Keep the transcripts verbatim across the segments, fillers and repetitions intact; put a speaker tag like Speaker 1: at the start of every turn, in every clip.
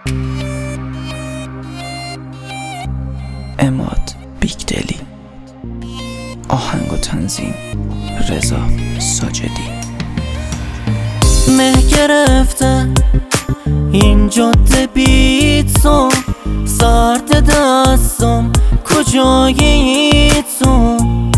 Speaker 1: اماد بیگدلی. آهنگ و تنظیم رضا ساجدی.
Speaker 2: مه گرفته این جاده بیتو، سرد دستم کجایی تو؟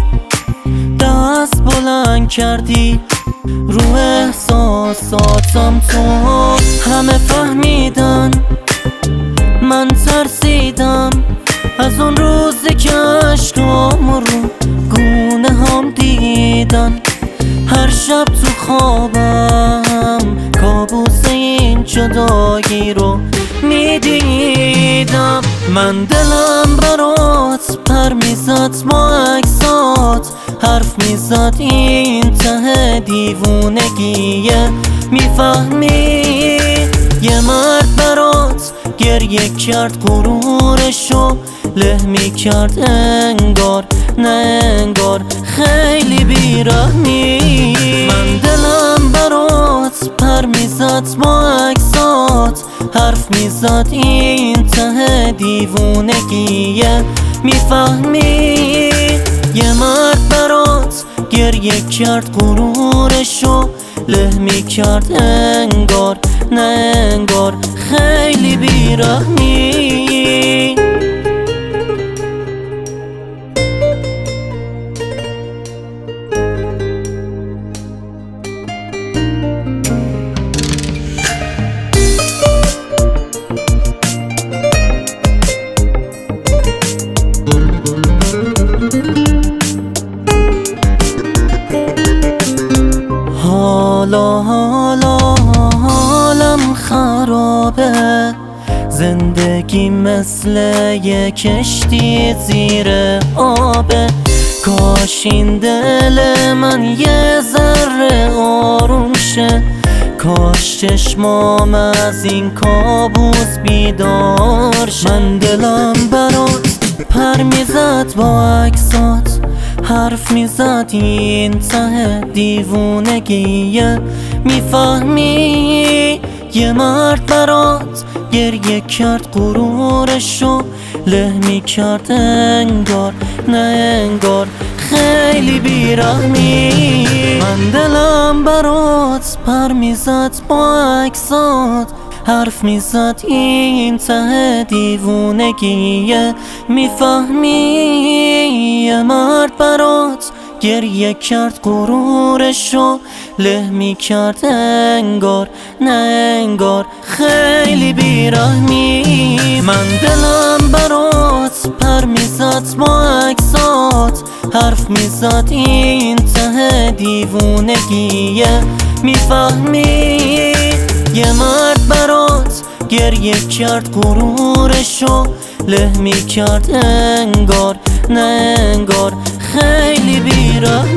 Speaker 2: دست بلند کردی رو احساساتم تو. همه فهمیدن من ترسیدم از اون روزی که عشقام رو گونه هم دیدن. هر شب تو خوابم کابوس این جدایی رو میدیدم. من دلم برات پر میزد با عکسات، حرف میزد این ته دیوونگیه. میفهمی یه مرد برات گریه کرد غرورشو له میکرد انگار نه انگار خیلی بیرحمی. من دلم برات پر میزد با عکسات، حرف میزد این ته دیوونگیه. میفهمی یه مرد برات گریه کرد غرورشو له میکرد انگار نه انگار خیلی بیرحمی. حالا حالا حالم خرابه، زندگی مثل یه کشتی زیر آبه. کاش این دل من یه ذره آروم شه، کاش چشمام از این کابوس بیدار شه. من دلم برات پر میزد با عکسات، حرف میزد این ته دیوونگیه. میفهمی یه مرد برات گریه کرد غرورشو له میکرد انگار نه انگار خیلی بیرحمی. من دلم برات پر میزد با عکسات، حرف میزد این ته دیوونگیه. میفهمی یه مرد برات گریه کرد غرورشو له میکرد انگار نه انگار خیلی بیرحمی. من دلم برات پر میزد با عکسات، حرف میزد این ته دیوونگیه. میفهمی یه مرد برات گریه کرد غرورشو له میکرد انگار نه انگار خیلی بیرحمی.